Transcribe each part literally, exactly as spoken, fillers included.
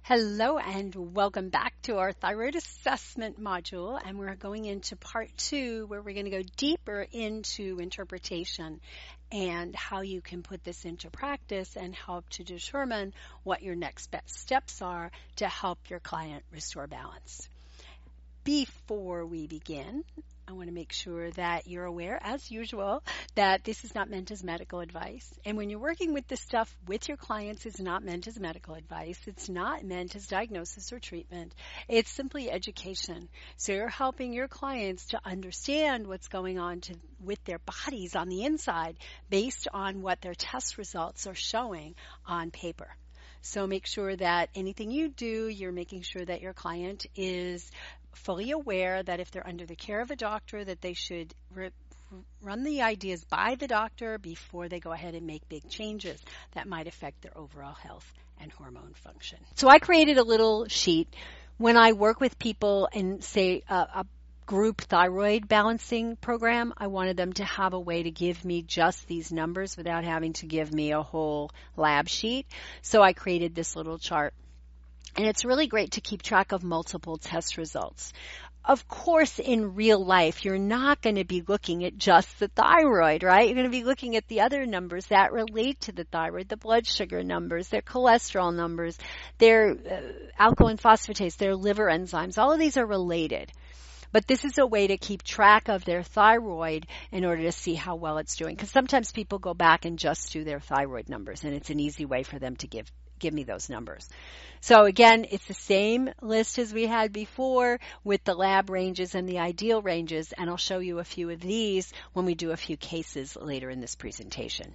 Hello and welcome back to our thyroid assessment module, and we're going into part two where we're going to go deeper into interpretation and how you can put this into practice and help to determine what your next best steps are to help your client restore balance. Before we begin, I want to make sure that you're aware, as usual, that this is not meant as medical advice. And when you're working with this stuff with your clients, it's not meant as medical advice. It's not meant as diagnosis or treatment. It's simply education. So you're helping your clients to understand what's going on to, with their bodies on the inside based on what their test results are showing on paper. So make sure that anything you do, you're making sure that your client is fully aware that if they're under the care of a doctor, that they should re- run the ideas by the doctor before they go ahead and make big changes that might affect their overall health and hormone function. So I created a little sheet when I work with people in, say, a, a group thyroid balancing program. I wanted them to have a way to give me just these numbers without having to give me a whole lab sheet. So I created this little chart. And it's really great to keep track of multiple test results. Of course, in real life, you're not going to be looking at just the thyroid, right? You're going to be looking at the other numbers that relate to the thyroid, the blood sugar numbers, their cholesterol numbers, their uh, alkaline phosphatase, their liver enzymes. All of these are related. But this is a way to keep track of their thyroid in order to see how well it's doing. Because sometimes people go back and just do their thyroid numbers, and it's an easy way for them to give give me those numbers. So again, it's the same list as we had before with the lab ranges and the ideal ranges, and I'll show you a few of these when we do a few cases later in this presentation.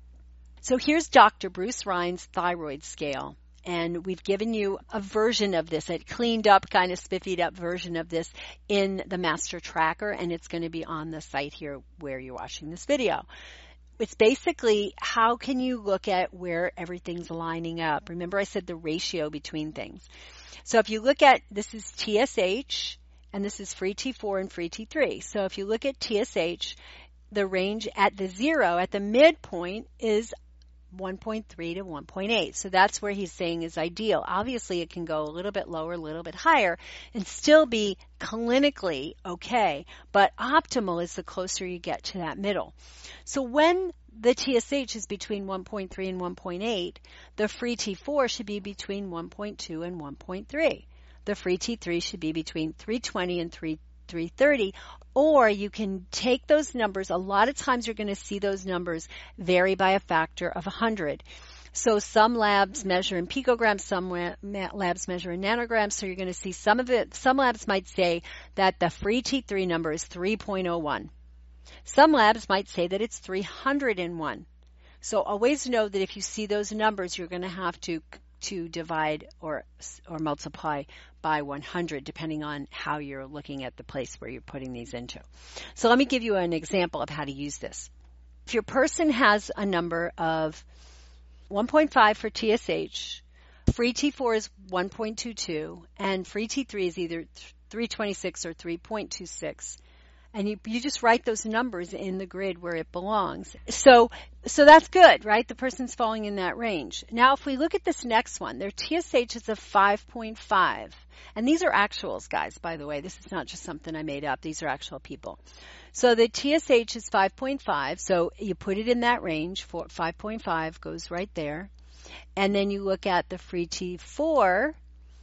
So here's Doctor Bruce Rhine's thyroid scale. And we've given you a version of this, a cleaned up, kind of spiffied up version of this in the master tracker, and it's going to be on the site here where you're watching this video. It's basically how can you look at where everything's lining up. Remember I said the ratio between things. So if you look at, this is T S H, and this is free T four and free T three. So if you look at T S H, the range at the zero, at the midpoint, is one point three to one point eight. So that's where he's saying is ideal. Obviously, it can go a little bit lower, a little bit higher, and still be clinically okay. But optimal is the closer you get to that middle. So when the T S H is between one point three and one point eight, the free T four should be between one point two and one point three. The free T three should be between three twenty and three thirty, or you can take those numbers. A lot of times you're going to see those numbers vary by a factor of one hundred. So some labs measure in picograms, some labs measure in nanograms, so you're going to see some of it. Some labs might say that the free T three number is three point oh one. Some labs might say that it's three hundred one. So always know that if you see those numbers, you're going to have to to divide or or multiply by one hundred, depending on how you're looking at the place where you're putting these into. So let me give you an example of how to use this. If your person has a number of one point five for T S H, free T four is one point two two, and free T three is either three twenty-six or three point two six, and you, you just write those numbers in the grid where it belongs. So so that's good, right? The person's falling in that range. Now, if we look at this next one, their T S H is a five point five. And these are actuals, guys, by the way. This is not just something I made up. These are actual people. So the T S H is five point five. So you put it in that range. For five point five goes right there. And then you look at the free T four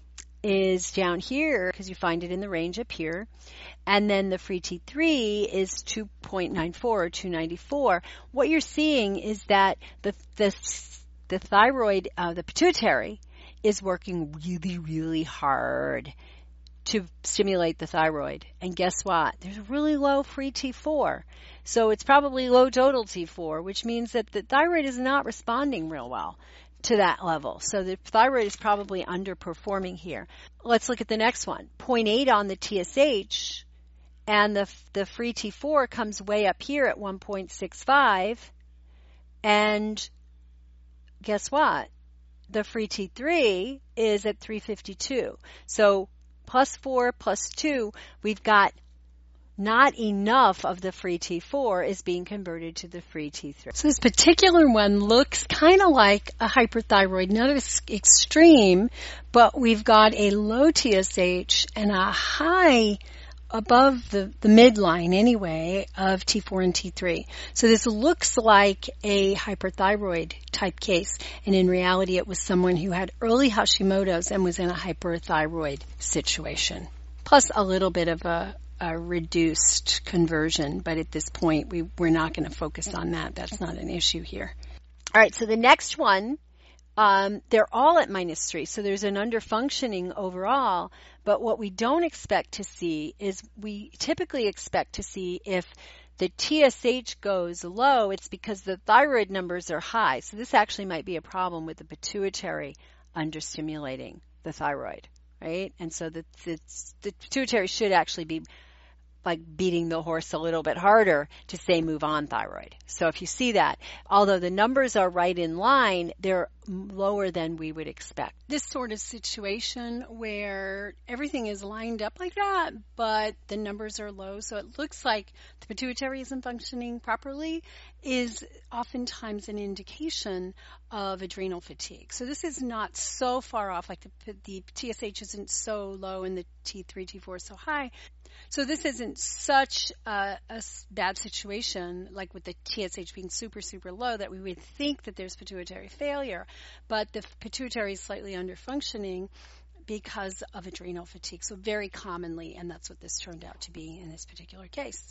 is down here because you find it in the range up here. And then the free T three is two point nine four or two ninety-four. What you're seeing is that the the, the thyroid, uh, the pituitary, is working really, really hard to stimulate the thyroid. And guess what? There's really low free T four. So it's probably low total T four, which means that the thyroid is not responding real well to that level. So the thyroid is probably underperforming here. Let's look at the next one. zero point eight on the T S H, and the the free T four comes way up here at one point six five. And guess what? The free T three is at three fifty-two. So plus four plus two, we've got not enough of the free T four is being converted to the free T three. So this particular one looks kind of like a hyperthyroid, not as extreme, but we've got a low T S H and a high above the, the midline anyway of T four and T three. So this looks like a hyperthyroid type case, and in reality it was someone who had early Hashimoto's and was in a hyperthyroid situation. Plus a little bit of a a reduced conversion, but at this point we, we're not going to focus on that. That's not an issue here. All right, so the next one, um, they're all at minus three, so there's an underfunctioning overall, but what we don't expect to see is we typically expect to see if the T S H goes low, it's because the thyroid numbers are high. So this actually might be a problem with the pituitary understimulating the thyroid, right? And so the, the, the pituitary should actually be like beating the horse a little bit harder to say move on thyroid. So if you see that, although the numbers are right in line, they're lower than we would expect. This sort of situation where everything is lined up like that, but the numbers are low, so it looks like the pituitary isn't functioning properly, is oftentimes an indication of adrenal fatigue. So this is not so far off, like the, the T S H isn't so low and the T three, T four is so high. So this isn't such a, a bad situation, like with the T S H being super, super low, that we would think that there's pituitary failure. But the pituitary is slightly underfunctioning because of adrenal fatigue. So very commonly, and that's what this turned out to be in this particular case.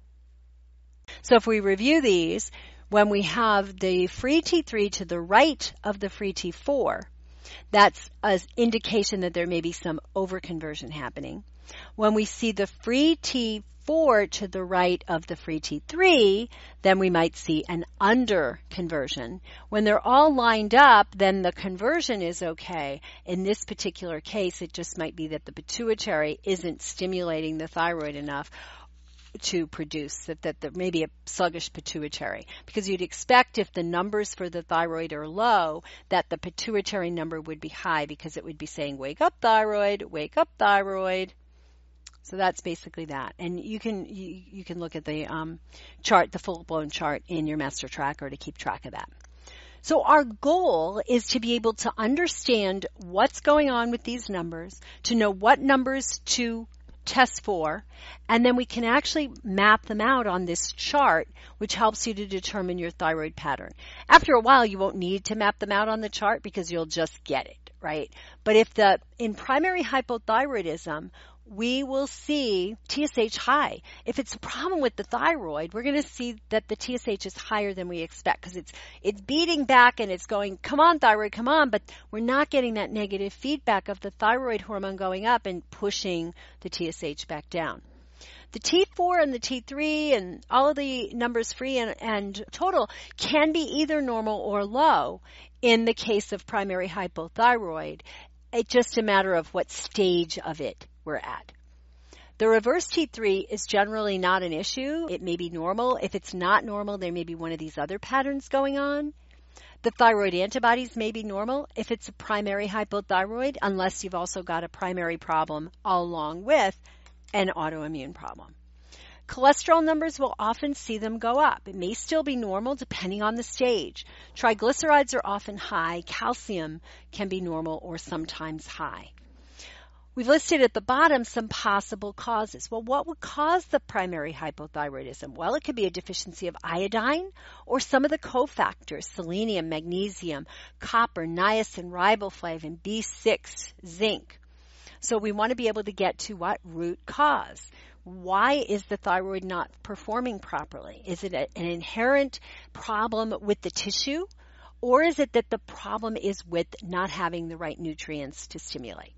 So if we review these, when we have the free T three to the right of the free T four, that's an indication that there may be some overconversion happening. When we see the free T four to the right of the free T three, then we might see an underconversion. When they're all lined up, then the conversion is okay. In this particular case, it just might be that the pituitary isn't stimulating the thyroid enough to produce, that, that there may be a sluggish pituitary. Because you'd expect if the numbers for the thyroid are low, that the pituitary number would be high, because it would be saying, wake up thyroid, wake up thyroid. So that's basically that. And you can you, you can look at the um, chart, the full-blown chart in your master tracker to keep track of that. So our goal is to be able to understand what's going on with these numbers, to know what numbers to test for, and then we can actually map them out on this chart, which helps you to determine your thyroid pattern. After a while, you won't need to map them out on the chart because you'll just get it, right? But if the in primary hypothyroidism, we will see T S H high. If it's a problem with the thyroid, we're going to see that the T S H is higher than we expect, because it's it's beating back and it's going, come on thyroid, come on, but we're not getting that negative feedback of the thyroid hormone going up and pushing the T S H back down. The T four and the T three and all of the numbers free and, and total can be either normal or low in the case of primary hypothyroid. It's just a matter of what stage of it we're at. The reverse T three is generally not an issue. It may be normal. If it's not normal, there may be one of these other patterns going on. The thyroid antibodies may be normal if it's a primary hypothyroid, unless you've also got a primary problem along with an autoimmune problem. Cholesterol numbers, will often see them go up. It may still be normal depending on the stage. Triglycerides are often high. Calcium can be normal or sometimes high. We've listed at the bottom some possible causes. Well, what would cause the primary hypothyroidism? Well, it could be a deficiency of iodine or some of the cofactors, selenium, magnesium, copper, niacin, riboflavin, B six, zinc. So we want to be able to get to what root cause. Why is the thyroid not performing properly? Is it a, an inherent problem with the tissue, or is it that the problem is with not having the right nutrients to stimulate?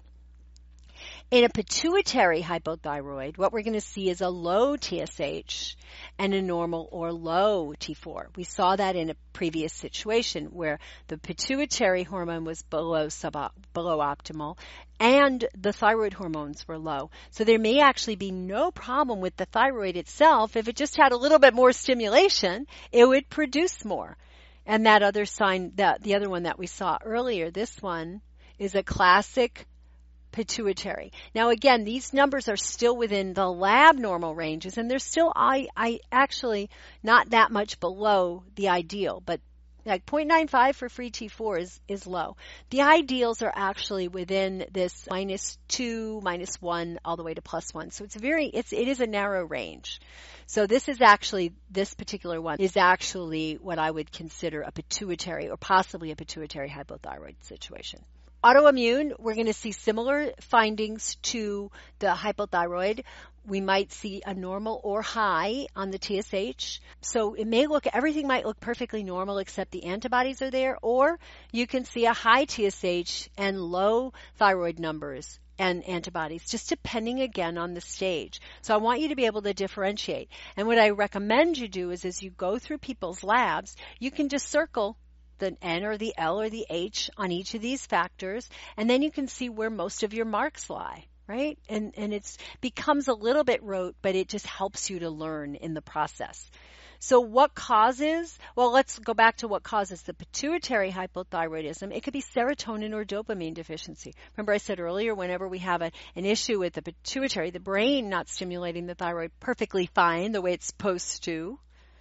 In a pituitary hypothyroid, what we're going to see is a low T S H and a normal or low T four. We saw that in a previous situation where the pituitary hormone was below sub below optimal and the thyroid hormones were low. So there may actually be no problem with the thyroid itself. If it just had a little bit more stimulation, it would produce more. And that other sign, that the other one that we saw earlier, this one is a classic pituitary. Now again, these numbers are still within the lab normal ranges, and they're still I, I actually not that much below the ideal, but like zero point nine five for free T four is, is low. The ideals are actually within this minus two, minus one, all the way to plus one. So it's very, it's, it is a narrow range. So this is actually, this particular one is actually what I would consider a pituitary or possibly a pituitary hypothyroid situation. Autoimmune, we're going to see similar findings to the hypothyroid. We might see a normal or high on the T S H. So it may look, everything might look perfectly normal except the antibodies are there, or you can see a high T S H and low thyroid numbers and antibodies, just depending again on the stage. So I want you to be able to differentiate. And what I recommend you do is as you go through people's labs, you can just circle the N or the L or the H on each of these factors, and then you can see where most of your marks lie, right? And and it's becomes a little bit rote, but it just helps you to learn in the process. So what causes? Well, let's go back to what causes the pituitary hypothyroidism. It could be serotonin or dopamine deficiency. Remember I said earlier, whenever we have a, an issue with the pituitary, the brain not stimulating the thyroid perfectly fine the way it's supposed to,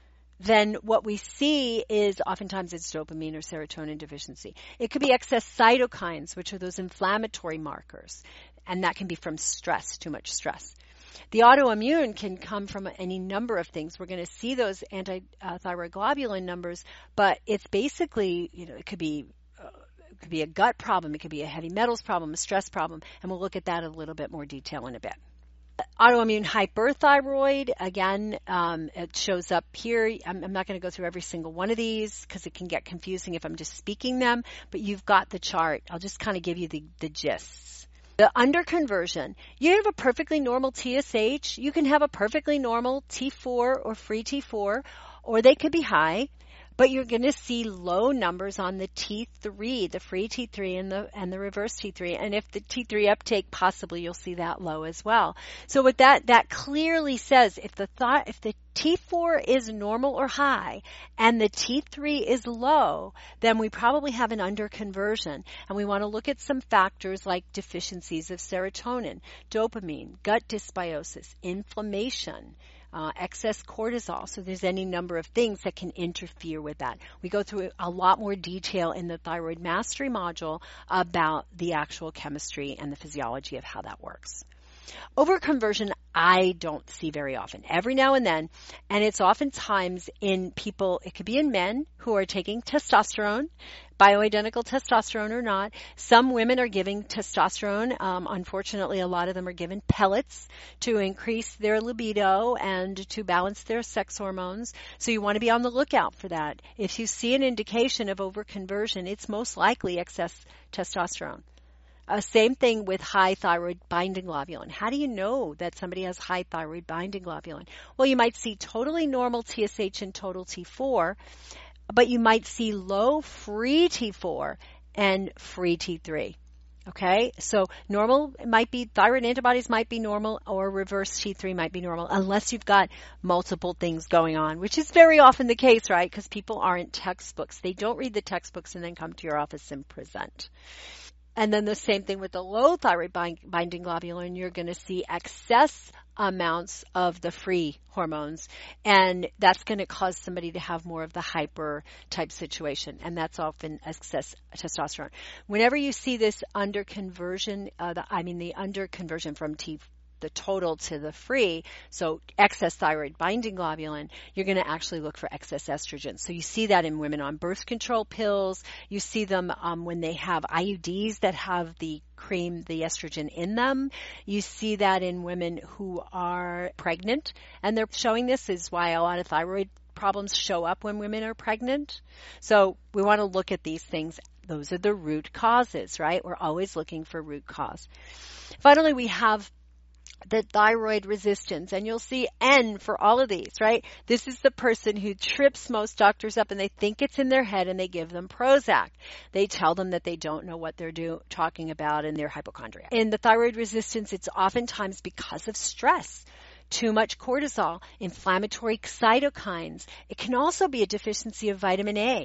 then what we see is oftentimes it's dopamine or serotonin deficiency. It could be excess cytokines, which are those inflammatory markers, and that can be from stress, too much stress. The autoimmune can come from any number of things. We're going to see those anti-thyroid globulin numbers, but it's basically, you know, it could be uh, it could be a gut problem, it could be a heavy metals problem, a stress problem, and we'll look at that in a little bit more detail in a bit. Autoimmune hyperthyroid, again, um, it shows up here. I'm, I'm not going to go through every single one of these because it can get confusing if I'm just speaking them, but you've got the chart. I'll just kind of give you the, the gists. The underconversion, you have a perfectly normal T S H. You can have a perfectly normal T four or free T four, or they could be high. But you're going to see low numbers on the T three, the free T three and the and the reverse T three. And if the T three uptake, possibly you'll see that low as well. So what that that clearly says, if the thought if the T four is normal or high and the T three is low, then we probably have an underconversion. And we want to look at some factors like deficiencies of serotonin, dopamine, gut dysbiosis, inflammation, Uh, excess cortisol. So there's any number of things that can interfere with that. We go through a lot more detail in the Thyroid Mastery module about the actual chemistry and the physiology of how that works. Overconversion, I don't see very often. Every now and then, and it's oftentimes in people, it could be in men who are taking testosterone, bioidentical testosterone or not. Some women are giving testosterone. Um, unfortunately, a lot of them are given pellets to increase their libido and to balance their sex hormones. So you want to be on the lookout for that. If you see an indication of overconversion, it's most likely excess testosterone. Uh, same thing with high thyroid binding globulin. How do you know that somebody has high thyroid binding globulin? Well, you might see totally normal T S H and total T four, but you might see low free T four and free T three. Okay, so normal might be, thyroid antibodies might be normal, or reverse T three might be normal, unless you've got multiple things going on, which is very often the case, right? Because people aren't textbooks. They don't read the textbooks and then come to your office and present. And then the same thing with the low thyroid bind, binding globulin, you're going to see excess amounts of the free hormones, and that's going to cause somebody to have more of the hyper type situation, and that's often excess testosterone. Whenever you see this under conversion, uh, the, I mean the under conversion from T the total to the free, so excess thyroid binding globulin, you're going to actually look for excess estrogen. So you see that in women on birth control pills. You see them um, when they have I U Ds that have the cream, the estrogen in them. You see that in women who are pregnant, and they're showing this is why a lot of thyroid problems show up when women are pregnant. So we want to look at these things. Those are the root causes, right? We're always looking for root cause. Finally, we have the thyroid resistance, and you'll see N for all of these, right? This is the person who trips most doctors up, and they think it's in their head, and they give them Prozac. They tell them that they don't know what they're do, talking about, and they're hypochondriac. In the thyroid resistance, it's oftentimes because of stress. Too much cortisol, inflammatory cytokines. It can also be a deficiency of vitamin A.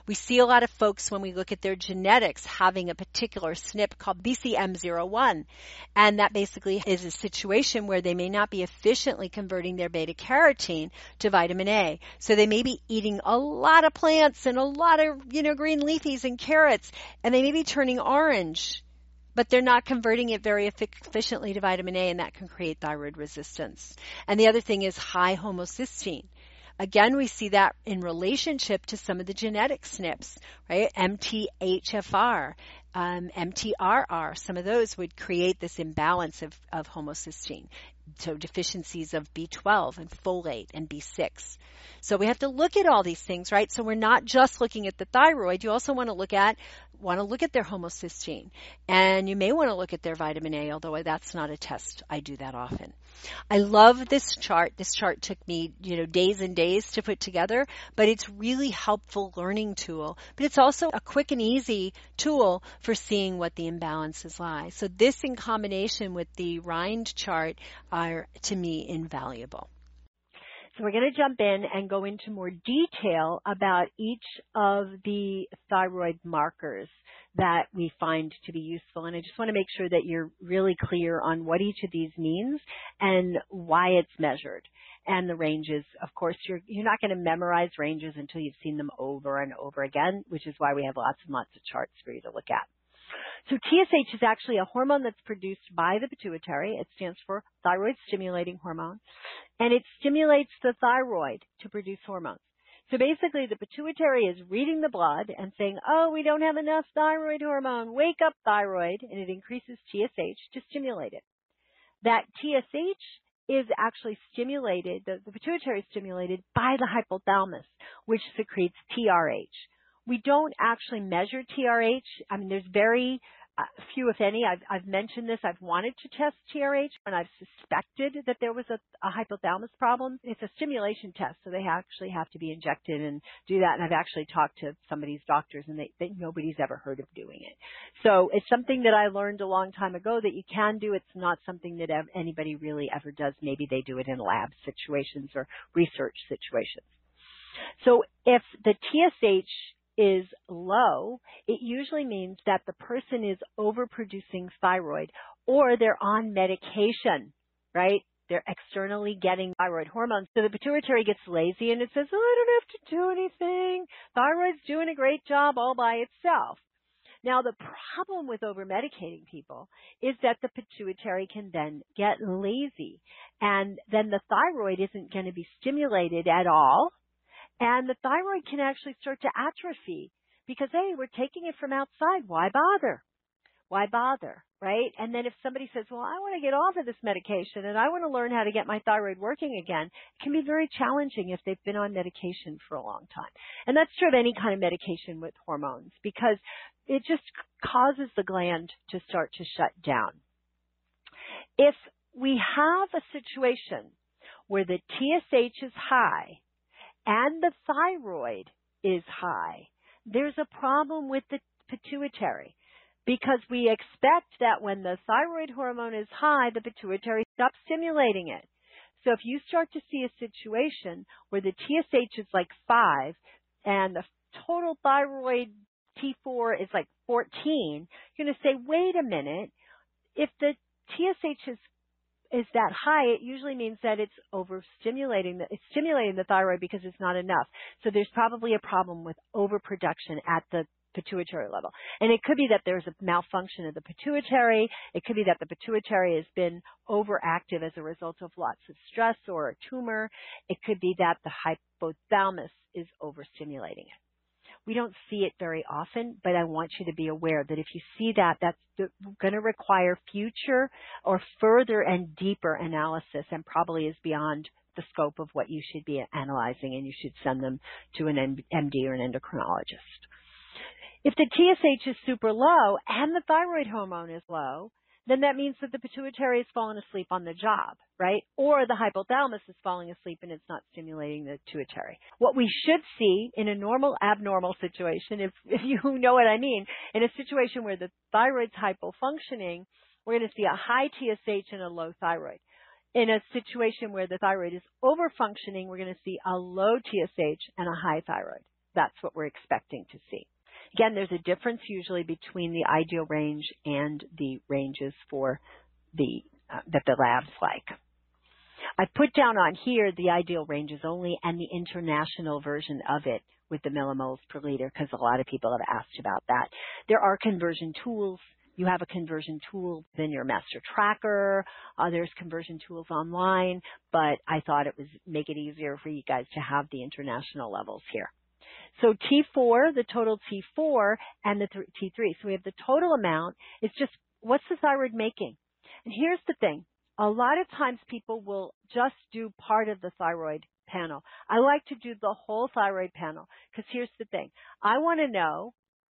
We see a lot of folks when we look at their genetics having a particular S N P called B C M zero one. And that basically is a situation where they may not be efficiently converting their beta carotene to vitamin A. So they may be eating a lot of plants and a lot of, you know, green leafies and carrots, and they may be turning orange, but they're not converting it very efficiently to vitamin A, and that can create thyroid resistance. And the other thing is high homocysteine. Again, we see that in relationship to some of the genetic S N Ps, right? M T H F R, um, M T R R, some of those would create this imbalance of, of homocysteine. So deficiencies of B twelve and folate and B six. So we have to look at all these things, right? So we're not just looking at the thyroid. You also want to look at want to look at their homocysteine, and you may want to look at their vitamin A, although that's not a test. I do that often. I love this chart. This chart took me, you know, days and days to put together, but it's really helpful learning tool. But it's also a quick and easy tool for seeing what the imbalances lie. So this in combination with the Rind chart are, to me, invaluable. So we're going to jump in and go into more detail about each of the thyroid markers that we find to be useful. And I just want to make sure that you're really clear on what each of these means and why it's measured. And the ranges, of course, you're, you're not going to memorize ranges until you've seen them over and over again, which is why we have lots and lots of charts for you to look at. So T S H is actually a hormone that's produced by the pituitary. It stands for thyroid stimulating hormone, and it stimulates the thyroid to produce hormones. So basically the pituitary is reading the blood and saying, oh, we don't have enough thyroid hormone. Wake up, thyroid, and it increases T S H to stimulate it. That T S H is actually stimulated, the, the pituitary is stimulated by the hypothalamus, which secretes T R H. We don't actually measure T R H. I mean, there's very uh, few, if any. I've, I've mentioned this. I've wanted to test T R H when I've suspected that there was a, a hypothalamus problem. It's a stimulation test, so they actually have to be injected and do that. And I've actually talked to somebody's doctors, and they, they, nobody's ever heard of doing it. So it's something that I learned a long time ago that you can do. It's not something that ev- anybody really ever does. Maybe they do it in lab situations or research situations. So if the T S H is low, it usually means that the person is overproducing thyroid or they're on medication, right? They're externally getting thyroid hormones. So the pituitary gets lazy and it says, oh, I don't have to do anything. Thyroid's doing a great job all by itself. Now, the problem with over-medicating people is that the pituitary can then get lazy, and then the thyroid isn't going to be stimulated at all. And the thyroid can actually start to atrophy because, hey, we're taking it from outside. Why bother? Why bother, right? And then if somebody says, well, I want to get off of this medication and I want to learn how to get my thyroid working again, it can be very challenging if they've been on medication for a long time. And that's true of any kind of medication with hormones because it just causes the gland to start to shut down. If we have a situation where the T S H is high, and the thyroid is high, there's a problem with the pituitary because we expect that when the thyroid hormone is high, the pituitary stops stimulating it. So if you start to see a situation where the T S H is like five and the total thyroid T four is like fourteen, you're going to say, wait a minute, if the T S H is is that high, it usually means that it's overstimulating, the, it's stimulating the thyroid because it's not enough. So there's probably a problem with overproduction at the pituitary level. And it could be that there's a malfunction of the pituitary. It could be that the pituitary has been overactive as a result of lots of stress or a tumor. It could be that the hypothalamus is overstimulating it. We don't see it very often, but I want you to be aware that if you see that, that's going to require future or further and deeper analysis and probably is beyond the scope of what you should be analyzing, and you should send them to an M D or an endocrinologist. If the T S H is super low and the thyroid hormone is low, then that means that the pituitary has fallen asleep on the job, right? Or the hypothalamus is falling asleep and it's not stimulating the pituitary. What we should see in a normal abnormal situation, if, if you know what I mean, in a situation where the thyroid's hypofunctioning, we're going to see a high T S H and a low thyroid. In a situation where the thyroid is overfunctioning, we're going to see a low T S H and a high thyroid. that's what we're expecting to see. Again, there's a difference usually between the ideal range and the ranges for the uh, that the labs like. I put down on here the ideal ranges only and the international version of it with the millimoles per liter, because a lot of people have asked about that. There are conversion tools. You have a conversion tool in your master tracker. Uh, there's conversion tools online, but I thought it was make it easier for you guys to have the international levels here. So T four, the total T four, and the th- T three. So we have the total amount. It's just, what's the thyroid making? And here's the thing. A lot of times people will just do part of the thyroid panel. I like to do the whole thyroid panel, because here's the thing. I want to know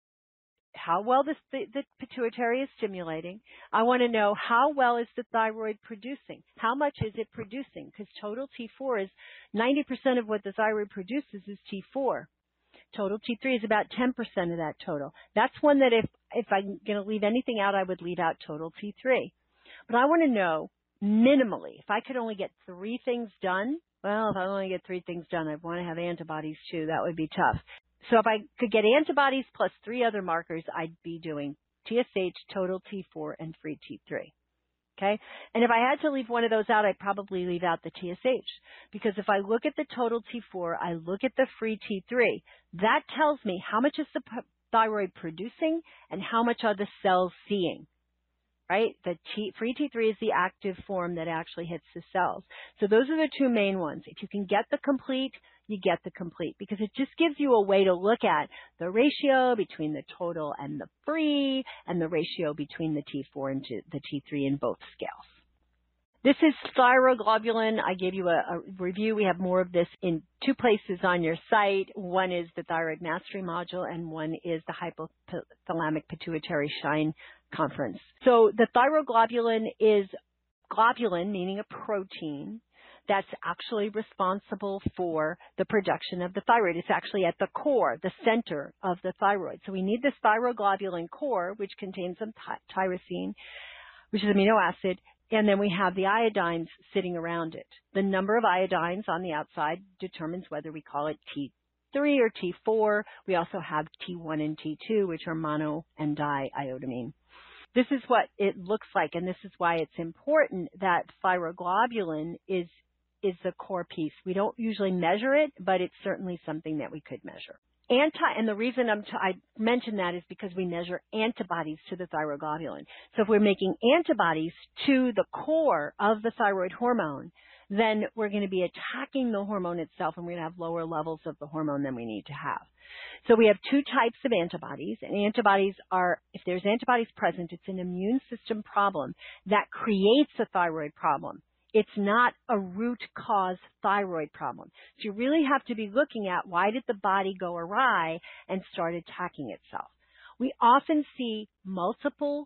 how well this, the, the pituitary is stimulating. I want to know how well is the thyroid producing. How much is it producing? Because total T four is ninety percent of what the thyroid produces is T four. Total T three is about ten percent of that total. That's one that if, if I'm going to leave anything out, I would leave out total T three. But I want to know minimally, if I could only get three things done, well, if I only get three things done, I'd want to have antibodies too. That would be tough. So if I could get antibodies plus three other markers, I'd be doing T S H, total T four, and free T three. Okay? And if I had to leave one of those out, I'd probably leave out the T S H. Because if I look at the total T four, I look at the free T three, that tells me how much is the thyroid producing and how much are the cells seeing. Right? The T, free T three is the active form that actually hits the cells. So those are the two main ones. If you can get the complete, you get the complete, because it just gives you a way to look at the ratio between the total and the free and the ratio between the T four and the T three in both scales. This is thyroglobulin. I gave you a, a review. We have more of this in two places on your site. One is the thyroid mastery module, and one is the hypothalamic pituitary shine conference. So the thyroglobulin is globulin, meaning a protein, that's actually responsible for the production of the thyroid. It's actually at the core, the center of the thyroid. So we need this thyroglobulin core, which contains some ty- tyrosine, which is amino acid, and then we have the iodines sitting around it. The number of iodines on the outside determines whether we call it T three or T four. We also have T one and T two, which are mono and diiodamine. This is what it looks like, and this is why it's important that thyroglobulin is is the core piece. We don't usually measure it, but it's certainly something that we could measure. Anti, and the reason I'm t- I mention that is because we measure antibodies to the thyroglobulin. So if we're making antibodies to the core of the thyroid hormone, then we're going to be attacking the hormone itself, and we're going to have lower levels of the hormone than we need to have. So we have two types of antibodies, and antibodies are, if there's antibodies present, it's an immune system problem that creates a thyroid problem. It's not a root cause thyroid problem. So you really have to be looking at, why did the body go awry and start attacking itself? We often see multiple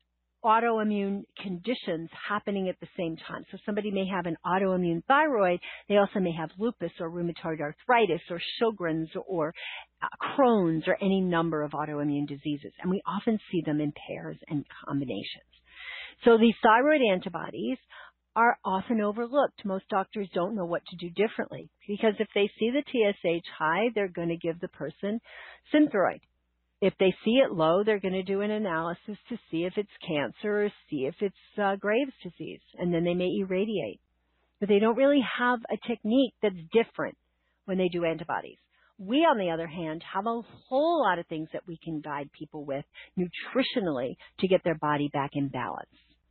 autoimmune conditions happening at the same time. So somebody may have an autoimmune thyroid. They also may have lupus or rheumatoid arthritis or Sjogren's or Crohn's or any number of autoimmune diseases. And we often see them in pairs and combinations. So these thyroid antibodies are often overlooked. Most doctors don't know what to do differently, because if they see the T S H high, they're going to give the person Synthroid. If they see it low, they're going to do an analysis to see if it's cancer or see if it's uh, Graves' disease, and then they may irradiate. But they don't really have a technique that's different when they do antibodies. We, on the other hand, have a whole lot of things that we can guide people with nutritionally to get their body back in balance.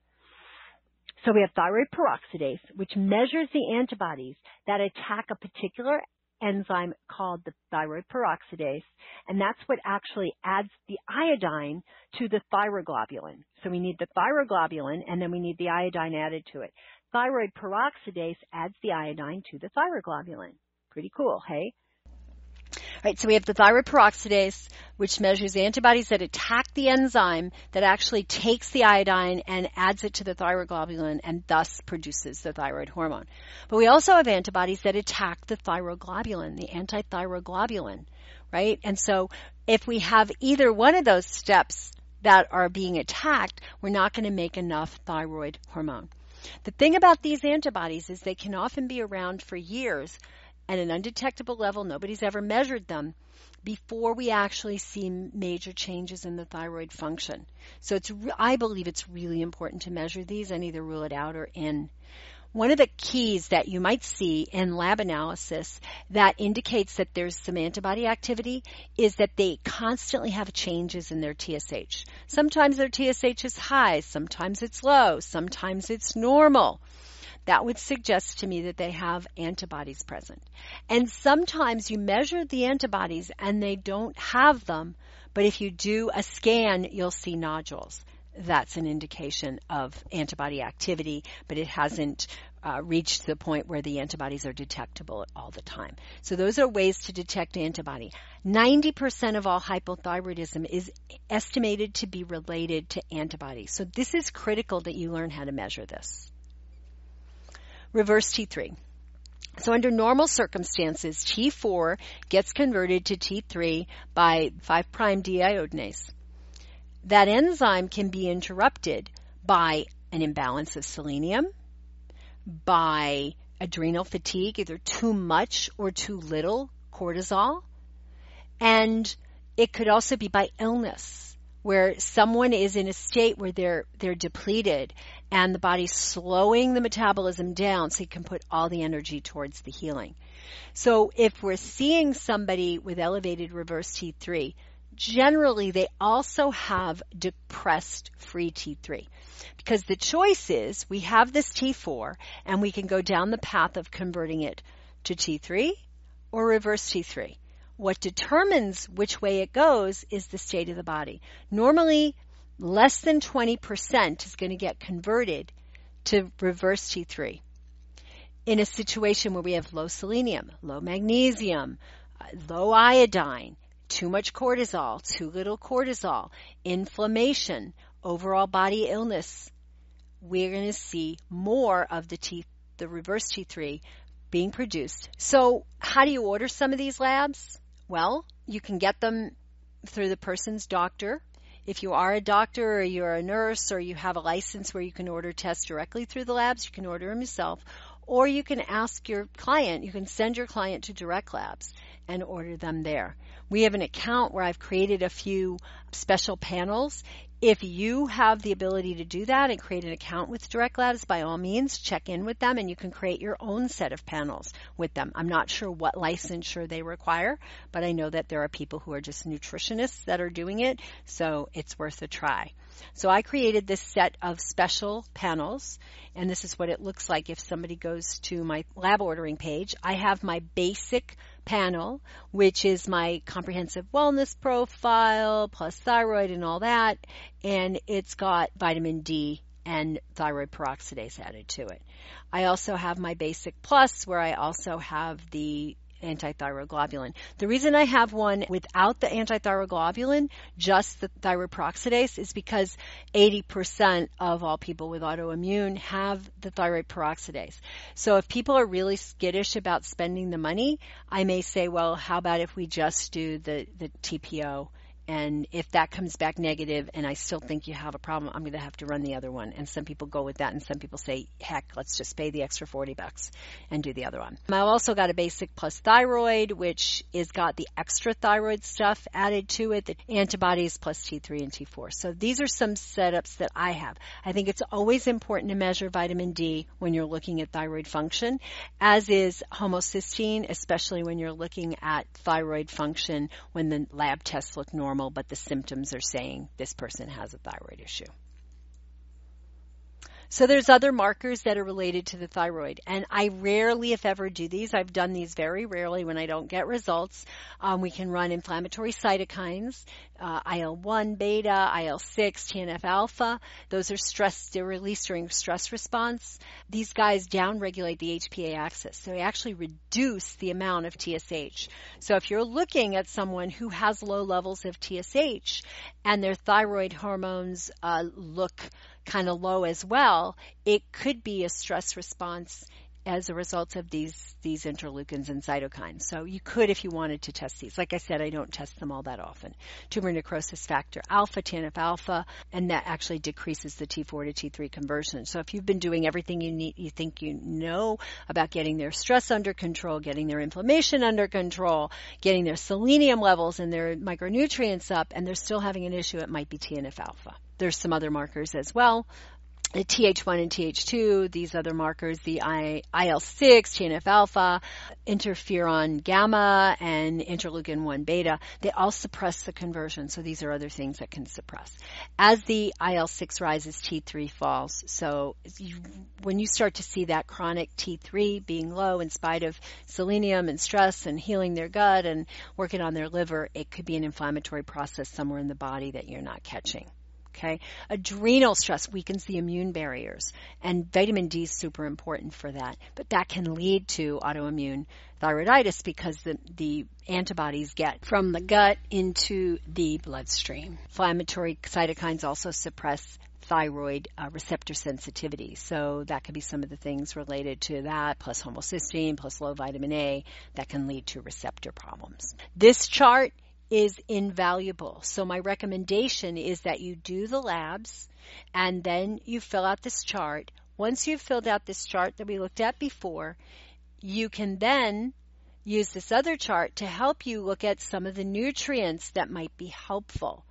So we have thyroid peroxidase, which measures the antibodies that attack a particular enzyme called the thyroid peroxidase, and that's what actually adds the iodine to the thyroglobulin. So we need the thyroglobulin, and then we need the iodine added to it. Thyroid peroxidase adds the iodine to the thyroglobulin. Pretty cool, hey? All right, so we have the thyroid peroxidase, which measures antibodies that attack the enzyme that actually takes the iodine and adds it to the thyroglobulin and thus produces the thyroid hormone. But we also have antibodies that attack the thyroglobulin, the anti-thyroglobulin, right? And so if we have either one of those steps that are being attacked, we're not going to make enough thyroid hormone. The thing about these antibodies is they can often be around for years at an undetectable level. Nobody's ever measured them, before we actually see major changes in the thyroid function. So it's, I believe it's really important to measure these and either rule it out or in. One of the keys that you might see in lab analysis that indicates that there's some antibody activity is that they constantly have changes in their T S H. Sometimes their T S H is high, sometimes it's low, sometimes it's normal. That would suggest to me that they have antibodies present. And sometimes you measure the antibodies and they don't have them, but if you do a scan, you'll see nodules. That's an indication of antibody activity, but it hasn't uh, reached the point where the antibodies are detectable all the time. So those are ways to detect antibody. ninety percent of all hypothyroidism is estimated to be related to antibodies. So this is critical that you learn how to measure this. Reverse T three. So under normal circumstances, T four gets converted to T three by five prime deiodinase. That enzyme can be interrupted by an imbalance of selenium, by adrenal fatigue, either too much or too little cortisol, and it could also be by illness, where someone is in a state where they're they're depleted and the body's slowing the metabolism down so you can put all the energy towards the healing. So if we're seeing somebody with elevated reverse T three, generally they also have depressed free T three, because the choice is we have this T four and we can go down the path of converting it to T three or reverse T three. What determines which way it goes is the state of the body. Normally, less than twenty percent is going to get converted to reverse T three. In a situation where we have low selenium, low magnesium, uh, low iodine, too much cortisol, too little cortisol, inflammation, overall body illness, we're going to see more of the T, the reverse T three being produced. So how do you order some of these labs? Well, you can get them through the person's doctor. If you are a doctor or you're a nurse or you have a license where you can order tests directly through the labs, you can order them yourself. Or you can ask your client, you can send your client to Direct Labs and order them there. We have an account where I've created a few special panels. If you have the ability to do that and create an account with Direct Labs, by all means, check in with them and you can create your own set of panels with them. I'm not sure what licensure they require, but I know that there are people who are just nutritionists that are doing it, so it's worth a try. So I created this set of special panels, and this is what it looks like if somebody goes to my lab ordering page. I have my basic panel, which is my comprehensive wellness profile, plus thyroid and all that, and it's got vitamin D and thyroid peroxidase added to it. I also have my basic plus, where I also have the antithyroid globulin. The reason I have one without the antithyroid globulin, just the thyroid peroxidase, is because eighty percent of all people with autoimmune have the thyroid peroxidase. So if people are really skittish about spending the money, I may say, well, how about if we just do the, the T P O? And if that comes back negative and I still think you have a problem, I'm going to have to run the other one. And some people go with that, and some people say, heck, let's just pay the extra forty bucks and do the other one. I've also got a basic plus thyroid, which is got the extra thyroid stuff added to it, the antibodies plus T three and T four. So these are some setups that I have. I think it's always important to measure vitamin D when you're looking at thyroid function, as is homocysteine, especially when you're looking at thyroid function when the lab tests look normal, but the symptoms are saying this person has a thyroid issue. So there's other markers that are related to the thyroid, and I rarely, if ever, do these. I've done these very rarely when I don't get results. Um, we can run inflammatory cytokines, uh, I L one beta, I L six, T N F alpha. Those are stress, they're released during stress response. These guys downregulate the H P A axis, so they actually reduce the amount of T S H. So if you're looking at someone who has low levels of T S H and their thyroid hormones uh, look kind of low as well, it could be a stress response as a result of these, these interleukins and cytokines. So you could, if you wanted to test these. Like I said, I don't test them all that often. Tumor necrosis factor alpha, T N F alpha, and that actually decreases the T four to T three conversion. So if you've been doing everything you need, you think you know about getting their stress under control, getting their inflammation under control, getting their selenium levels and their micronutrients up, and they're still having an issue, it might be T N F alpha. There's some other markers as well. The T H one and T H two, these other markers, the I L six, T N F alpha, interferon gamma, and interleukin one beta, they all suppress the conversion. So these are other things that can suppress. As the I L six rises, T three falls. So you, when you start to see that chronic T three being low in spite of selenium and stress and healing their gut and working on their liver, it could be an inflammatory process somewhere in the body that you're not catching. Okay. Adrenal stress weakens the immune barriers, and vitamin D is super important for that. But that can lead to autoimmune thyroiditis because the, the antibodies get from the gut into the bloodstream. Inflammatory cytokines also suppress thyroid uh, receptor sensitivity. So that could be some of the things related to that, plus homocysteine, plus low vitamin A, that can lead to receptor problems. This chart is invaluable. So my recommendation is that you do the labs and then you fill out this chart. Once you've filled out this chart that we looked at before, you can then use this other chart to help you look at some of the nutrients that might be helpful.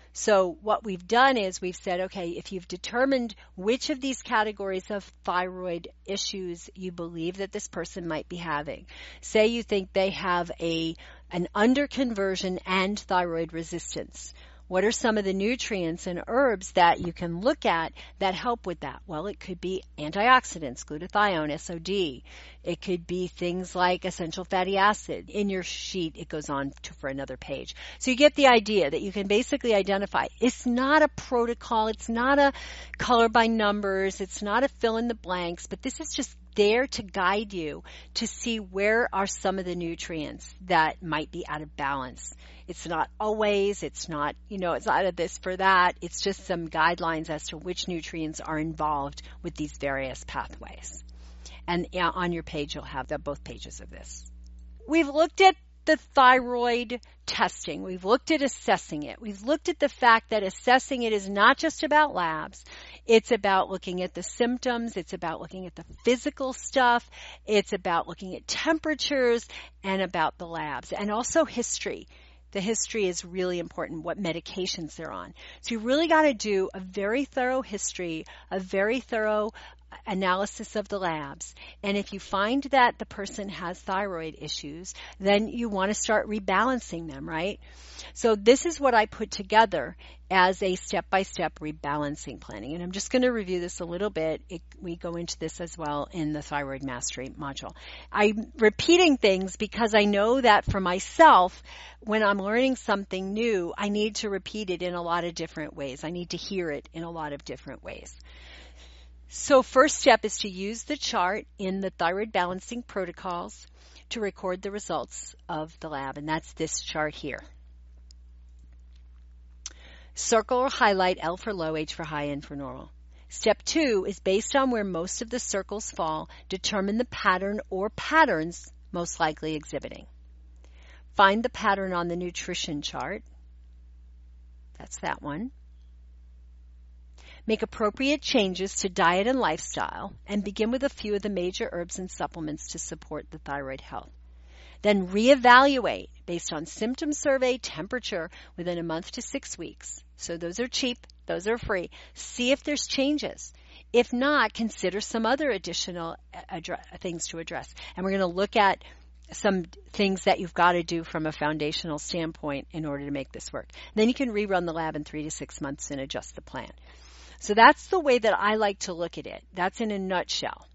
So what we've done is we've said, okay, if you've determined which of these categories of thyroid issues you believe that this person might be having, say you think they have a an underconversion and thyroid resistance. What are some of the nutrients and herbs that you can look at that help with that? Well, it could be antioxidants, glutathione, S O D. It could be things like essential fatty acid. In your sheet, it goes on to, for another page. So you get the idea that you can basically identify. It's not a protocol. It's not a color by numbers. It's not a fill in the blanks, but this is just there to guide you to see where are some of the nutrients that might be out of balance. It's not always, it's not, you know, it's out of this for that. It's just some guidelines as to which nutrients are involved with these various pathways. And on your page, you'll have the, both pages of this. We've looked at the thyroid testing. We've looked at assessing it. We've looked at the fact that assessing it is not just about labs. It's about looking at the symptoms. It's about looking at the physical stuff. It's about looking at temperatures and about the labs and also history. The history is really important, what medications they're on. So you really got to do a very thorough history, a very thorough analysis of the labs. And if you find that the person has thyroid issues, then you want to start rebalancing them, right? So this is what I put together as a step-by-step rebalancing planning. And I'm just going to review this a little bit. It, we go into this as well in the Thyroid Mastery module. I'm repeating things because I know that for myself, when I'm learning something new, I need to repeat it in a lot of different ways. I need to hear it in a lot of different ways. So first step is to use the chart in the thyroid balancing protocols to record the results of the lab, and that's this chart here. Circle or highlight L for low, H for high, N for normal. Step two is based on where most of the circles fall, determine the pattern or patterns most likely exhibiting. Find the pattern on the nutrition chart. That's that one. Make appropriate changes to diet and lifestyle, and begin with a few of the major herbs and supplements to support the thyroid health. Then reevaluate based on symptom survey, temperature within a month to six weeks. So those are cheap, those are free. See if there's changes. If not, consider some other additional address, things to address. And we're going to look at some things that you've got to do from a foundational standpoint in order to make this work. Then you can rerun the lab in three to six months and adjust the plan. So that's the way that I like to look at it. That's in a nutshell.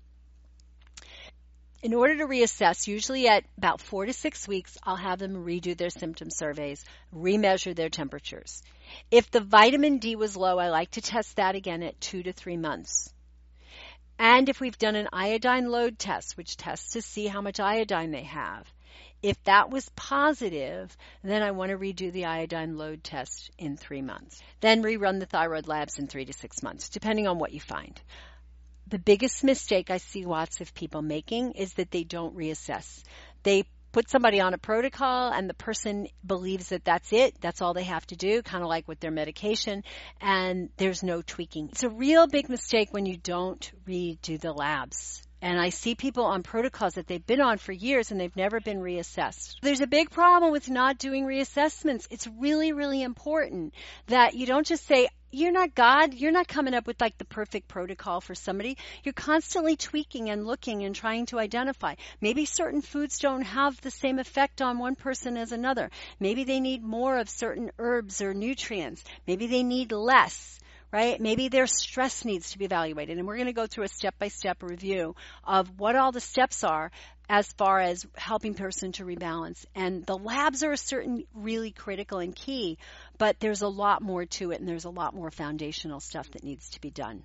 In order to reassess, usually at about four to six weeks, I'll have them redo their symptom surveys, remeasure their temperatures. If the vitamin D was low, I like to test that again at two to three months. And if we've done an iodine load test, which tests to see how much iodine they have, if that was positive, then I want to redo the iodine load test in three months. Then rerun the thyroid labs in three to six months, depending on what you find. the biggest mistake I see lots of people making is that they don't reassess. They put somebody on a protocol and the person believes that that's it. That's all they have to do, kind of like with their medication, and there's no tweaking. It's a real big mistake when you don't redo the labs. And I see people on protocols that they've been on for years and they've never been reassessed. There's a big problem with not doing reassessments. It's really, really important that you don't just say, you're not God. You're not coming up with like the perfect protocol for somebody. You're constantly tweaking and looking and trying to identify. Maybe certain foods don't have the same effect on one person as another. Maybe they need more of certain herbs or nutrients. Maybe they need less. Right? Maybe their stress needs to be evaluated. And we're going to go through a step-by-step review of what all the steps are as far as helping person to rebalance. And the labs are certain really critical and key, but there's a lot more to it, and there's a lot more foundational stuff that needs to be done.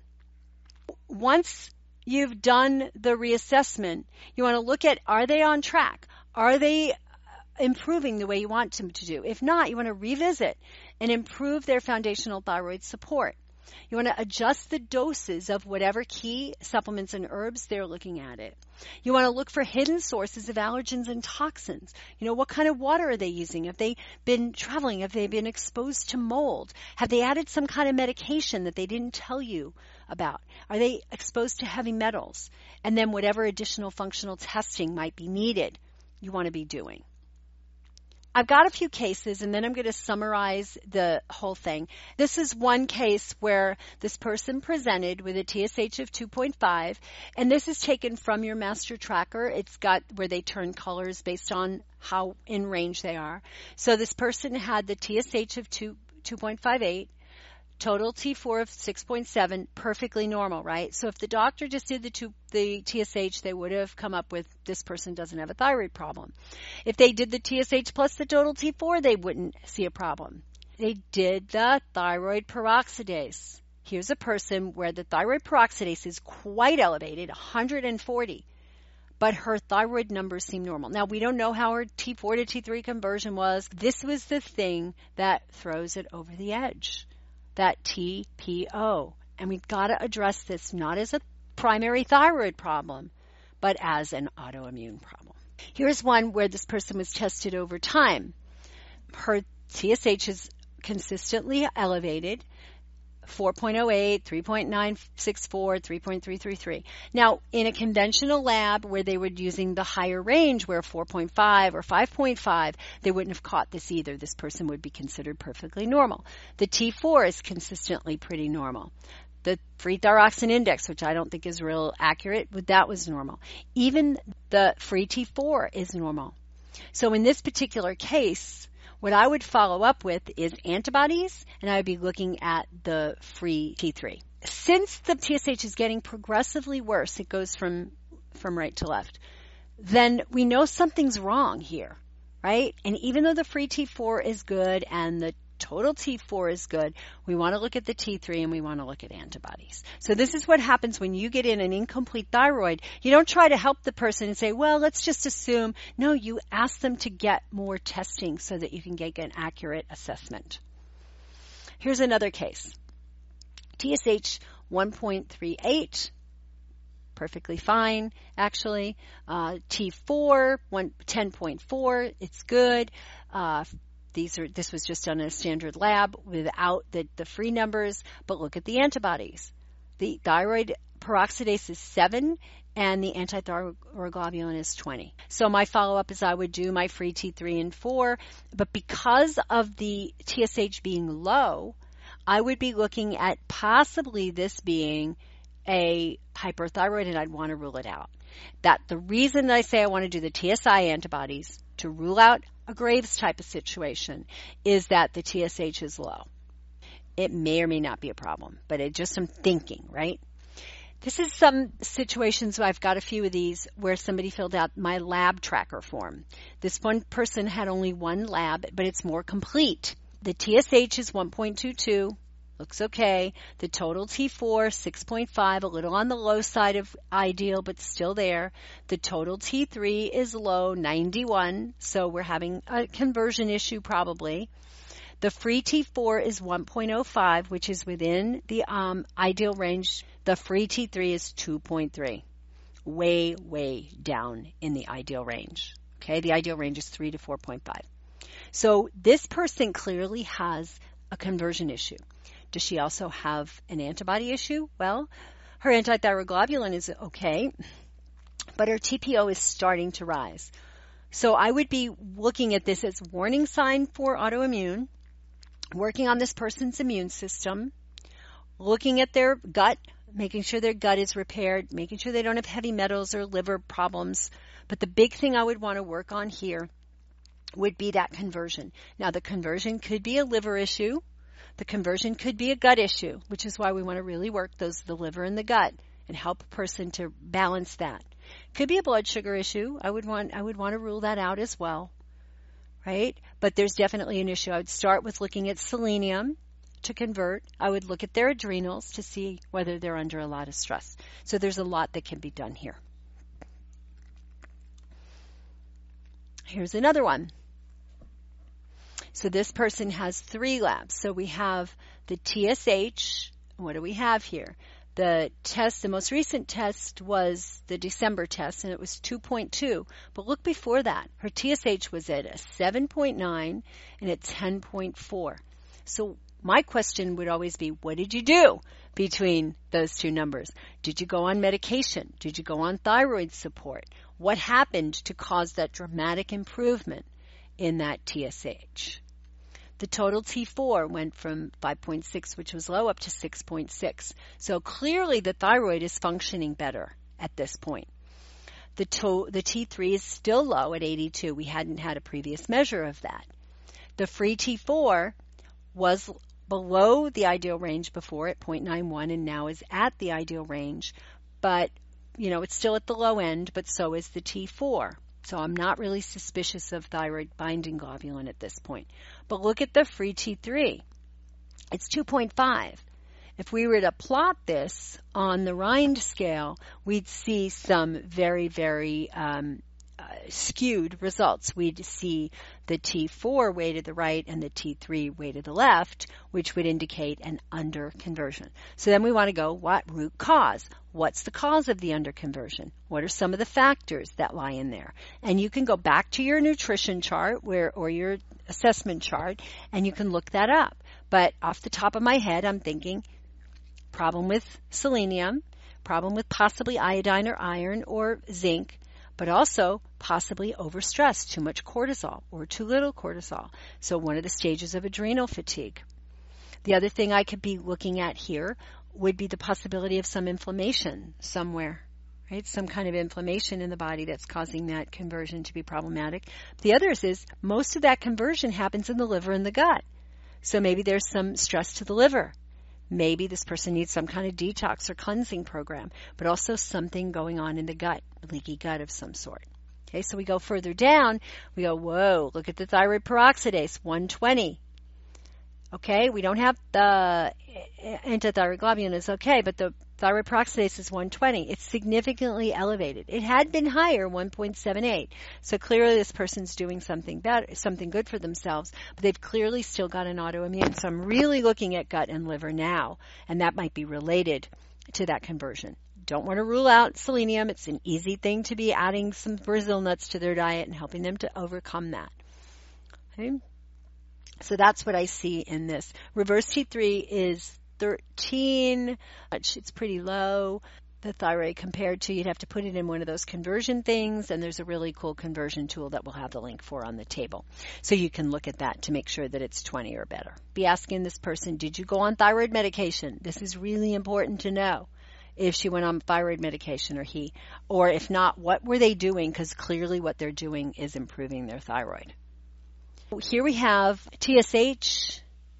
Once you've done the reassessment, you want to look at, are they on track? Are they improving the way you want them to do? If not, you want to revisit and improve their foundational thyroid support. You want to adjust the doses of whatever key supplements and herbs they're looking at it. You want to look for hidden sources of allergens and toxins. You know, what kind of water are they using? Have they been traveling? Have they been exposed to mold? Have they added some kind of medication that they didn't tell you about? Are they exposed to heavy metals? And then whatever additional functional testing might be needed, you want to be doing. I've got a few cases, and then I'm going to summarize the whole thing. This is one case where this person presented with a T S H of two point five, and this is taken from your master tracker. It's got where they turn colors based on how in range they are. So this person had the T S H of two, 2.58, total T four of six point seven, perfectly normal, right? So if the doctor just did the two, the T S H, they would have come up with this person doesn't have a thyroid problem. If they did the T S H plus the total T four, they wouldn't see a problem. They did the thyroid peroxidase. Here's a person where the thyroid peroxidase is quite elevated, one hundred forty. But her thyroid numbers seem normal. Now, we don't know how her T four to T three conversion was. This was the thing that throws it over the edge. That T P O. And we've got to address this not as a primary thyroid problem, but as an autoimmune problem. Here's one where this person was tested over time. Her T S H is consistently elevated, four point oh eight, three point nine six four, three point three three three. Now, in a conventional lab where they were using the higher range, where four point five or five point five, they wouldn't have caught this either. This person would be considered perfectly normal. The T four is consistently pretty normal. The free thyroxine index, which I don't think is real accurate, but that was normal. Even the free T four is normal. So in this particular case, what I would follow up with is antibodies, and I would be looking at the free T three. Since the T S H is getting progressively worse, it goes from, from right to left, then we know something's wrong here, right? And even though the free T four is good and the total T four is good, we want to look at the T three and we want to look at antibodies. So this is what happens when you get in an incomplete thyroid. You don't try to help the person and say, well, let's just assume. No, you ask them to get more testing so that you can get an accurate assessment. Here's another case. T S H one point three eight, perfectly fine, actually. Uh, T four, ten point four, it's good. Uh, These are, this was just done in a standard lab without the, the free numbers, but look at the antibodies. The thyroid peroxidase is seven and the antithyroglobulin is twenty. So my follow-up is I would do my free T three and four, but because of the T S H being low, I would be looking at possibly this being a hyperthyroid, and I'd want to rule it out. That the reason that I say I want to do the T S I antibodies to rule out a Graves type of situation is that the T S H is low. It may or may not be a problem, but it just some thinking, right? This is some situations, I've got a few of these, where somebody filled out my lab tracker form. This one person had only one lab, but it's more complete. The T S H is one point two two. Looks okay. The total T four, six point five, a little on the low side of ideal, but still there. The total T three is low, ninety-one, so we're having a conversion issue probably. The free T four is one point oh five, which is within the um, ideal range. The free T three is two point three, way, way down in the ideal range. Okay, the ideal range is three to four point five. So this person clearly has a conversion issue. Does she also have an antibody issue? Well, her antithyroglobulin is okay, but her T P O is starting to rise. So I would be looking at this as a warning sign for autoimmune, working on this person's immune system, looking at their gut, making sure their gut is repaired, making sure they don't have heavy metals or liver problems. But the big thing I would want to work on here would be that conversion. Now, the conversion could be a liver issue. The conversion could be a gut issue, which is why we want to really work those, the liver and the gut, and help a person to balance that. Could be a blood sugar issue. I would want, I would want to rule that out as well, right? But there's definitely an issue. I would start with looking at selenium to convert. I would look at their adrenals to see whether they're under a lot of stress. So there's a lot that can be done here. Here's another one. So this person has three labs. So we have the T S H. What do we have here? The test, the most recent test was the December test, and it was two point two. But look before that. Her T S H was at a seven point nine and at ten point four. So my question would always be, what did you do between those two numbers? Did you go on medication? Did you go on thyroid support? What happened to cause that dramatic improvement in that T S H? The total T four went from five point six, which was low, up to six point six. So clearly the thyroid is functioning better at this point. The, to- the T three is still low at eighty-two. We hadn't had a previous measure of that. The free T four was below the ideal range before at zero point nine one and now is at the ideal range. But, you know, it's still at the low end, but so is the T four. So I'm not really suspicious of thyroid binding globulin at this point. But look at the free T three. It's two point five. If we were to plot this on the Rind scale, we'd see some very, very um, uh, skewed results. We'd see the T four way to the right and the T three way to the left, which would indicate an underconversion. So then we want to go, what root cause? What's the cause of the underconversion? What are some of the factors that lie in there? And you can go back to your nutrition chart where, or your assessment chart, and you can look that up. But off the top of my head, I'm thinking problem with selenium, problem with possibly iodine or iron or zinc, but also possibly overstress, too much cortisol or too little cortisol. So one of the stages of adrenal fatigue. The other thing I could be looking at here would be the possibility of some inflammation somewhere, right? Some kind of inflammation in the body that's causing that conversion to be problematic. The others is most of that conversion happens in the liver and the gut. So maybe there's some stress to the liver. Maybe this person needs some kind of detox or cleansing program, but also something going on in the gut, leaky gut of some sort. Okay, so we go further down, we go, whoa, look at the thyroid peroxidase, one twenty. Okay, we don't have the antithyroglobulin is okay, but the thyroid peroxidase is one twenty. It's significantly elevated. It had been higher, one point seven eight. So clearly this person's doing something better, something good for themselves, but they've clearly still got an autoimmune. So I'm really looking at gut and liver now, and that might be related to that conversion. Don't want to rule out selenium. It's an easy thing to be adding some Brazil nuts to their diet and helping them to overcome that. Okay? So that's what I see in this. Reverse T three is thirteen. It's pretty low. The thyroid compared to, you'd have to put it in one of those conversion things, and there's a really cool conversion tool that we'll have the link for on the table. So you can look at that to make sure that it's twenty or better. Be asking this person, did you go on thyroid medication? This is really important to know. If she went on thyroid medication or he, or if not, what were they doing? Because clearly what they're doing is improving their thyroid. Here we have T S H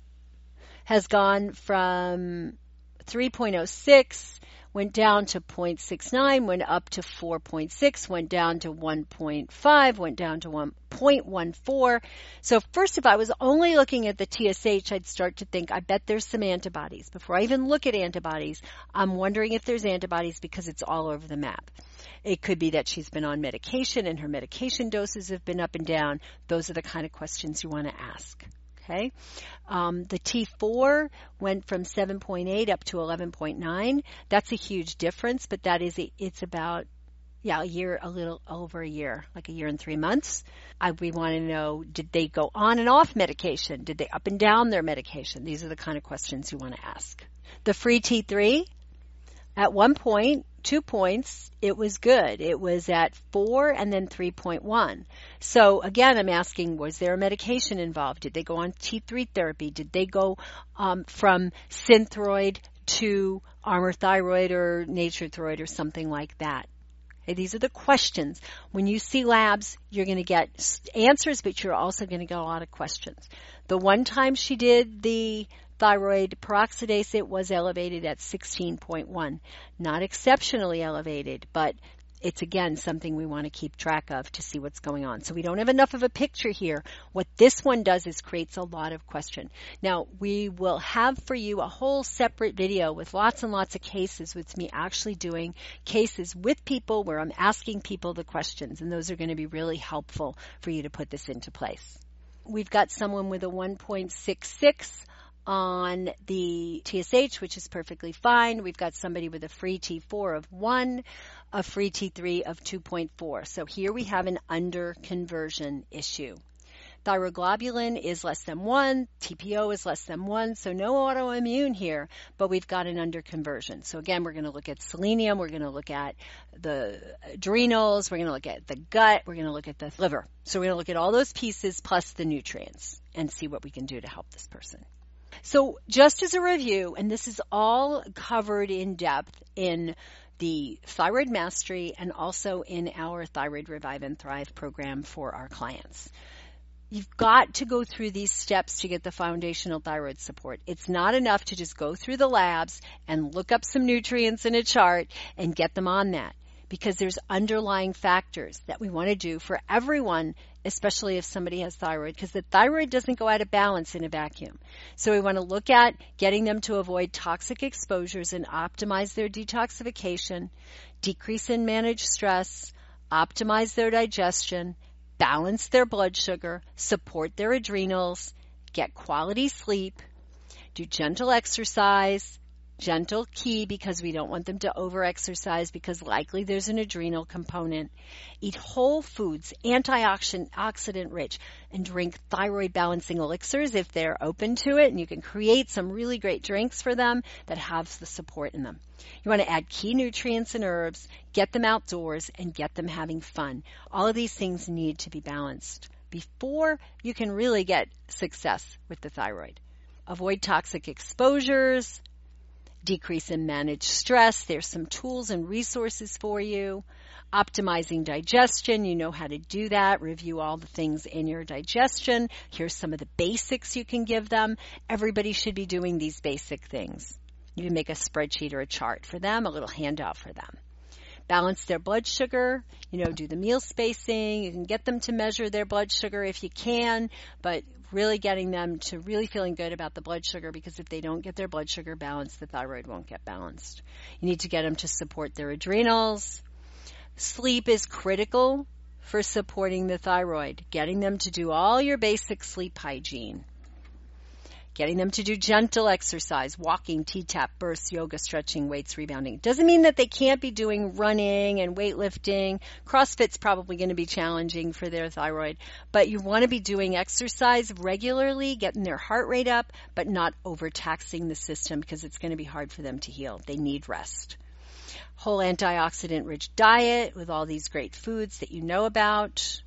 has gone from three point oh six, went down to zero point six nine, went up to four point six, went down to one point five, went down to one point one four. So first, if I was only looking at the T S H, I'd start to think, I bet there's some antibodies. Before I even look at antibodies, I'm wondering if there's antibodies because it's all over the map. It could be that she's been on medication and her medication doses have been up and down. Those are the kind of questions you want to ask. Okay. Um, the T four went from seven point eight up to eleven point nine. That's a huge difference, but that is, a, it's about, yeah, a year, a little over a year, like a year and three months. I, we want to know, did they go on and off medication? Did they up and down their medication? These are the kind of questions you want to ask. The free T three, at one point, two points, it was good. It was at four and then three point one. So again, I'm asking, was there a medication involved? Did they go on T three therapy? Did they go um, from Synthroid to Armour Thyroid or Nature Thyroid or something like that? Okay, these are the questions. When you see labs, you're going to get answers, but you're also going to get a lot of questions. The one time she did the thyroid peroxidase, it was elevated at sixteen point one. Not exceptionally elevated, but it's again something we want to keep track of to see what's going on. So we don't have enough of a picture here. What this one does is creates a lot of question. Now, we will have for you a whole separate video with lots and lots of cases with me actually doing cases with people where I'm asking people the questions, and those are going to be really helpful for you to put this into place. We've got someone with a one point six six on the T S H, which is perfectly fine. We've got somebody with a free T four of one, a free T three of two point four. So here we have an underconversion issue. Thyroglobulin is less than one, T P O is less than one, so no autoimmune here, but we've got an underconversion. So again, we're going to look at selenium, we're going to look at the adrenals, we're going to look at the gut, we're going to look at the liver. So we're going to look at all those pieces plus the nutrients and see what we can do to help this person. So just as a review, and this is all covered in depth in the Thyroid Mastery and also in our Thyroid Revive and Thrive program for our clients. You've got to go through these steps to get the foundational thyroid support. It's not enough to just go through the labs and look up some nutrients in a chart and get them on that, because there's underlying factors that we want to do for everyone, especially if somebody has thyroid, because the thyroid doesn't go out of balance in a vacuum. So we want to look at getting them to avoid toxic exposures and optimize their detoxification, decrease and manage stress, optimize their digestion, balance their blood sugar, support their adrenals, get quality sleep, do gentle exercise, gentle key because we don't want them to over-exercise because likely there's an adrenal component. Eat whole foods, antioxidant rich, and drink thyroid balancing elixirs if they're open to it, and you can create some really great drinks for them that have the support in them. You want to add key nutrients and herbs, get them outdoors, and get them having fun. All of these things need to be balanced before you can really get success with the thyroid. Avoid toxic exposures, decrease and manage stress. There's some tools and resources for you. Optimizing digestion, you know how to do that. Review all the things in your digestion. Here's some of the basics you can give them. Everybody should be doing these basic things. You can make a spreadsheet or a chart for them, a little handout for them. Balance their blood sugar, you know, do the meal spacing. You can get them to measure their blood sugar if you can, but really getting them to really feeling good about the blood sugar, because if they don't get their blood sugar balanced, the thyroid won't get balanced. You need to get them to support their adrenals. Sleep is critical for supporting the thyroid. Getting them to do all your basic sleep hygiene. Getting them to do gentle exercise, walking, T-tap, bursts, yoga, stretching, weights, rebounding. Doesn't mean that they can't be doing running and weightlifting. CrossFit's probably going to be challenging for their thyroid, but you want to be doing exercise regularly, getting their heart rate up, but not overtaxing the system because it's going to be hard for them to heal. They need rest. Whole antioxidant-rich diet with all these great foods that you know about.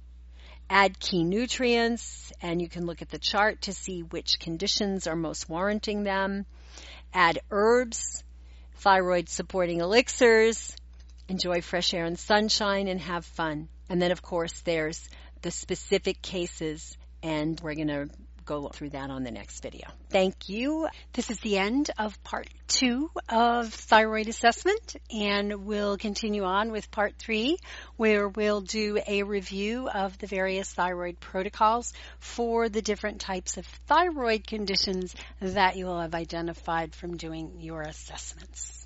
Add key nutrients, and you can look at the chart to see which conditions are most warranting them. Add herbs, thyroid supporting elixirs, enjoy fresh air and sunshine, and have fun. And then, of course, there's the specific cases, and we're going to go through that on the next video. Thank you. This is the end of part two of thyroid assessment, and we'll continue on with part three, where we'll do a review of the various thyroid protocols for the different types of thyroid conditions that you will have identified from doing your assessments.